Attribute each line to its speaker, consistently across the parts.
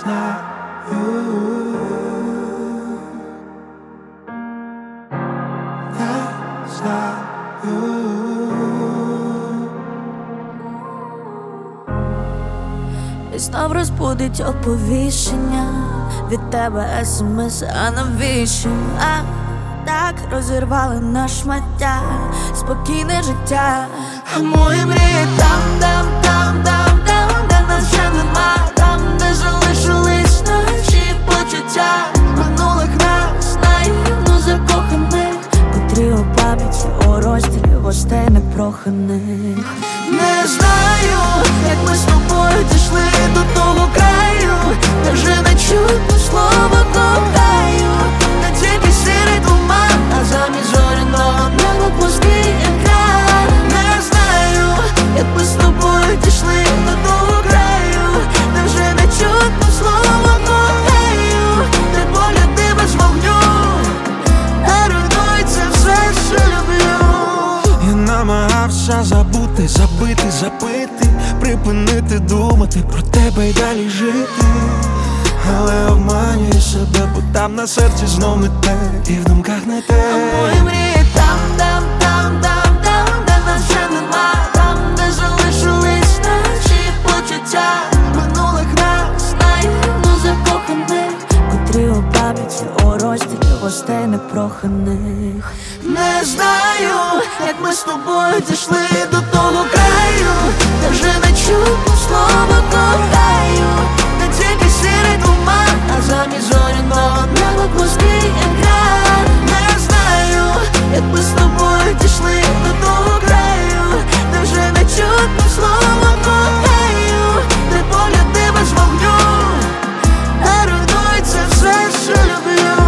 Speaker 1: знаю, не знаю.
Speaker 2: І знов розбудить оповіщення від тебе смс, а навіщо? Так розірвали на шмаття спокійне життя. А мої мрії там, де нас вже нема, там, де залишились наші почуття минулих нас, наївно закоханих, котрі у пам'яті у розділі гостей непроханих. Не знаю, як ми з тобою дійшли до того краю, де вже не чутно слова кохаю, не тільки сірий туман, а замість зоряного неба плоский екран. Не знаю, як ми з тобою дійшли до того краю, де вже не чутно слова кохаю, де погляди без вогню, а руйнується все, що люблю.
Speaker 1: Я намагався забути, забити, запити, припинити думати про тебе й далі жити. Але обманюю себе, бо там на серці знов не те, і в думках не те.
Speaker 2: А мої мрії там, де нас вже нема, там, де залишились наші почуття минулих нас, наївно закоханих, котрі у пам'яті у розділі гостей непроханих. Не знаю, як ми з тобою дійшли до того краю, де вже не чутно слова кохаю, де тільки сірий туман, а замість зоряного неба плоский екран. Не знаю, як ми з тобою дійшли до того краю, де вже не чутно слова кохаю, де погляди без вогню, а руйнується все, що люблю.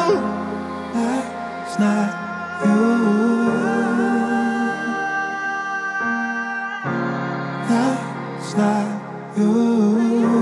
Speaker 1: Не знаю, не знаю.